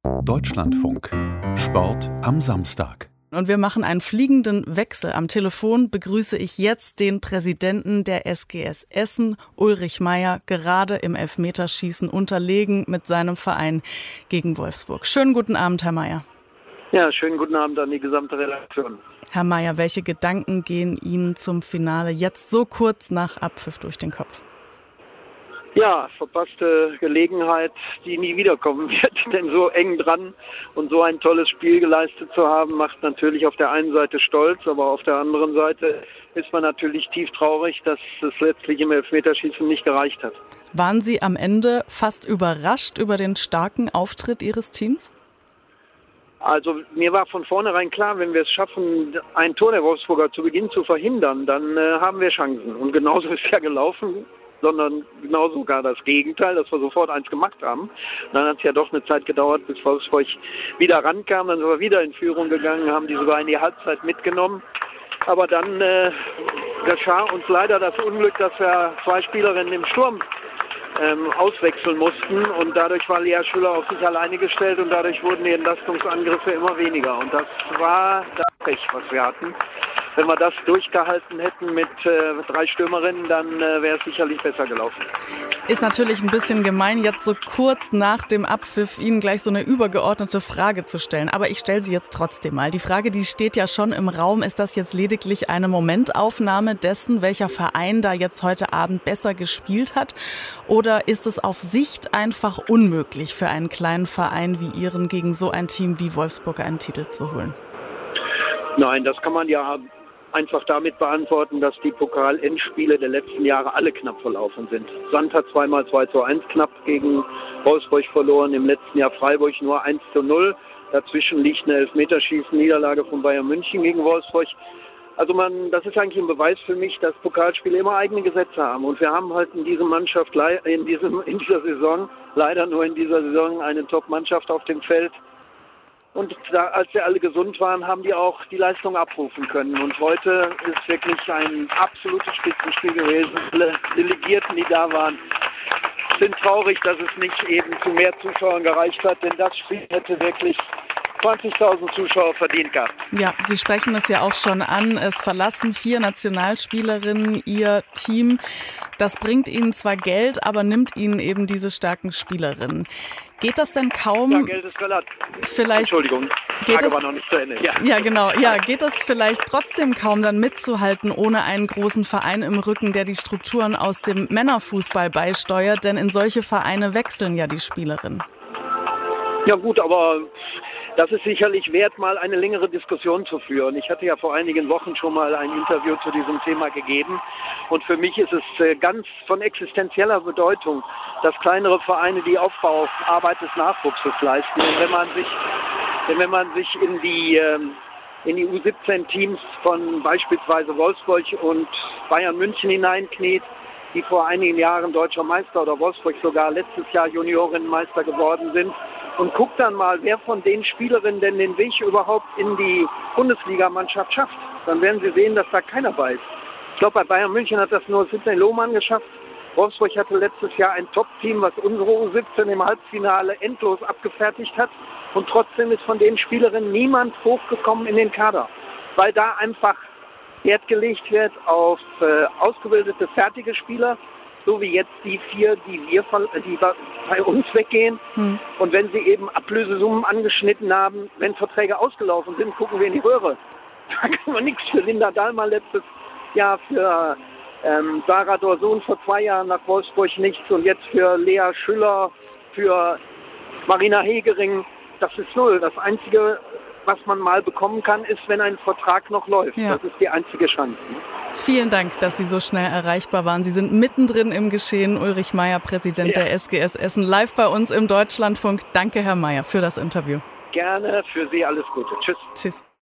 Deutschlandfunk. Sport am Samstag. Und wir machen einen fliegenden Wechsel. Am Telefon begrüße ich jetzt den Präsidenten der SGS Essen, Ulrich Meier, gerade im Elfmeterschießen unterlegen mit seinem Verein gegen Wolfsburg. Schönen guten Abend, Herr Meier. Ja, schönen guten Abend an die gesamte Redaktion. Herr Meier, welche Gedanken gehen Ihnen zum Finale jetzt so kurz nach Abpfiff durch den Kopf? Ja, verpasste Gelegenheit, die nie wiederkommen wird, denn so eng dran und so ein tolles Spiel geleistet zu haben, macht natürlich auf der einen Seite stolz, aber auf der anderen Seite ist man natürlich tief traurig, dass es letztlich im Elfmeterschießen nicht gereicht hat. Waren Sie am Ende fast überrascht über den starken Auftritt Ihres Teams? Also mir war von vornherein klar, wenn wir es schaffen, ein Tor der Wolfsburger zu Beginn zu verhindern, dann haben wir Chancen. Und genauso ist es ja gelaufen, sondern genau sogar das Gegenteil, dass wir sofort eins gemacht haben. Und dann hat es ja doch eine Zeit gedauert, bis Wolfsburg wieder rankam. Dann sind wir wieder in Führung gegangen, haben die sogar in die Halbzeit mitgenommen. Aber dann geschah uns leider das Unglück, dass wir zwei Spielerinnen im Sturm auswechseln mussten. Und dadurch war Lea Schüller auf sich alleine gestellt und dadurch wurden die Entlastungsangriffe immer weniger. Und das war das Pech, was wir hatten. Wenn wir das durchgehalten hätten mit drei Stürmerinnen, dann wäre es sicherlich besser gelaufen. Ist natürlich ein bisschen gemein, jetzt so kurz nach dem Abpfiff Ihnen gleich so eine übergeordnete Frage zu stellen. Aber ich stelle sie jetzt trotzdem mal. Die Frage, die steht ja schon im Raum. Ist das jetzt lediglich eine Momentaufnahme dessen, welcher Verein da jetzt heute Abend besser gespielt hat? Oder ist es auf Sicht einfach unmöglich für einen kleinen Verein wie Ihren gegen so ein Team wie Wolfsburg einen Titel zu holen? Nein, das kann man ja einfach damit beantworten, dass die Pokal-Endspiele der letzten Jahre alle knapp verlaufen sind. Sand hat zweimal 2:1 knapp gegen Wolfsburg verloren, im letzten Jahr Freiburg nur 1:0. Dazwischen liegt eine Elfmeterschießen-Niederlage von Bayern München gegen Wolfsburg. Also das ist eigentlich ein Beweis für mich, dass Pokalspiele immer eigene Gesetze haben. Und wir haben halt in dieser Mannschaft, in dieser Saison, leider nur in dieser Saison, eine Top-Mannschaft auf dem Feld. Und als wir alle gesund waren, haben die auch die Leistung abrufen können. Und heute ist wirklich ein absolutes Spitzenspiel gewesen. Alle Delegierten, die da waren, sind traurig, dass es nicht eben zu mehr Zuschauern gereicht hat. Denn das Spiel hätte wirklich 20.000 Zuschauer verdient gehabt. Ja, Sie sprechen es ja auch schon an. Es verlassen 4 Nationalspielerinnen Ihr Team. Das bringt Ihnen zwar Geld, aber nimmt Ihnen eben diese starken Spielerinnen. Geht das denn kaum? Ja, Geld ist relativ. Entschuldigung, die Frage war noch nicht zu Ende. Ja, genau. Ja, geht es vielleicht trotzdem kaum dann mitzuhalten ohne einen großen Verein im Rücken, der die Strukturen aus dem Männerfußball beisteuert? Denn in solche Vereine wechseln ja die Spielerinnen. Ja gut, aber das ist sicherlich wert, mal eine längere Diskussion zu führen. Ich hatte ja vor einigen Wochen schon mal ein Interview zu diesem Thema gegeben. Und für mich ist es ganz von existenzieller Bedeutung, dass kleinere Vereine die Aufbauarbeit des Nachwuchses leisten. Und wenn man sich in die U17-Teams von beispielsweise Wolfsburg und Bayern München hineinkniet, die vor einigen Jahren deutscher Meister oder Wolfsburg sogar letztes Jahr Juniorinnenmeister geworden sind, und guckt dann mal, wer von den Spielerinnen denn den Weg überhaupt in die Bundesligamannschaft schafft. Dann werden Sie sehen, dass da keiner bei ist. Ich glaube, bei Bayern München hat das nur Sidney Lohmann geschafft. Wolfsburg hatte letztes Jahr ein Top-Team, was unsere U17 im Halbfinale endlos abgefertigt hat. Und trotzdem ist von den Spielerinnen niemand hochgekommen in den Kader. Weil da einfach Wert gelegt wird auf ausgebildete, fertige Spieler, so wie jetzt die 4, die bei uns weggehen. Und wenn sie eben Ablösesummen angeschnitten haben, wenn Verträge ausgelaufen sind, gucken wir in die Röhre. Da kann man nichts für Linda Dahlmann letztes Jahr, für Sarah Dorsun vor 2 Jahren nach Wolfsburg nichts und jetzt für Lea Schüller, für Marina Hegering. Das ist null. Das Einzige, was man mal bekommen kann, ist, wenn ein Vertrag noch läuft. Ja. Das ist die einzige Chance. Vielen Dank, dass Sie so schnell erreichbar waren. Sie sind mittendrin im Geschehen. Ulrich Meier, Präsident der SGS Essen, live bei uns im Deutschlandfunk. Danke, Herr Meier, für das Interview. Gerne, für Sie alles Gute. Tschüss. Tschüss.